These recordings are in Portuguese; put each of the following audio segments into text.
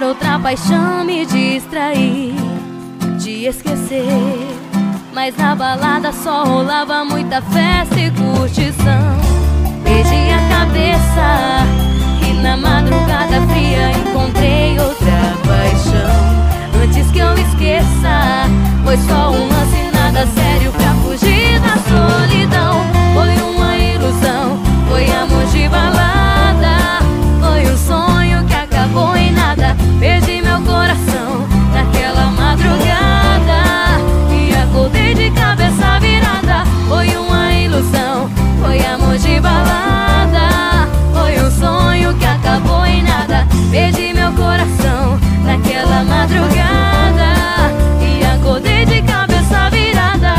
outra paixão, me distrair, de esquecer. Mas na balada só rolava muita festa e curtição. Perdi a cabeça e na madrugada fria encontrei outra paixão. Antes que eu esqueça, foi só um lance, nada sério pra fugir da solidão. Foi uma ilusão, foi amor de balada, foi um sonho que acabou em nada. Perdi meu coração naquela madrugada e acordei de cabeça virada. Foi uma ilusão, foi amor de balada, foi um sonho que acabou em nada. Perdi meu coração naquela madrugada e acordei de cabeça virada.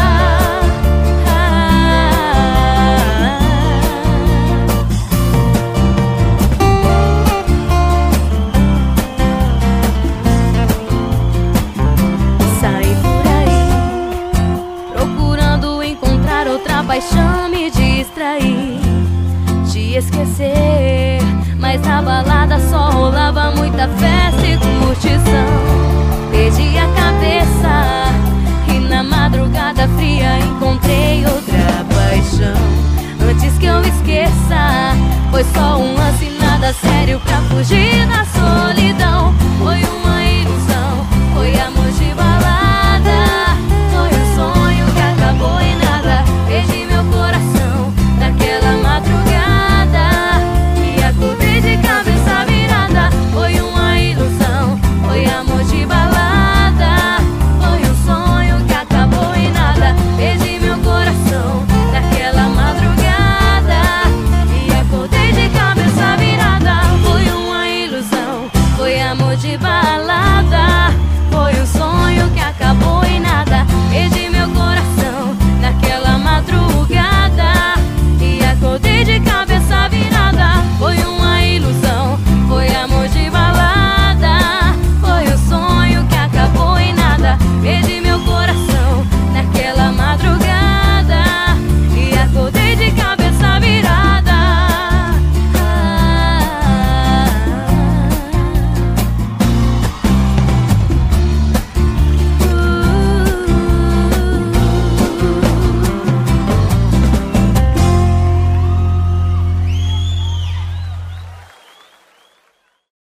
Saí por aí procurando encontrar outra paixão, me distrair, de esquecer. Mas na balada só rolava muita festa e curtição. Perdi a cabeça e na madrugada fria encontrei outra paixão. Antes que eu esqueça, foi só um lance, nada sério pra fugir da solidão.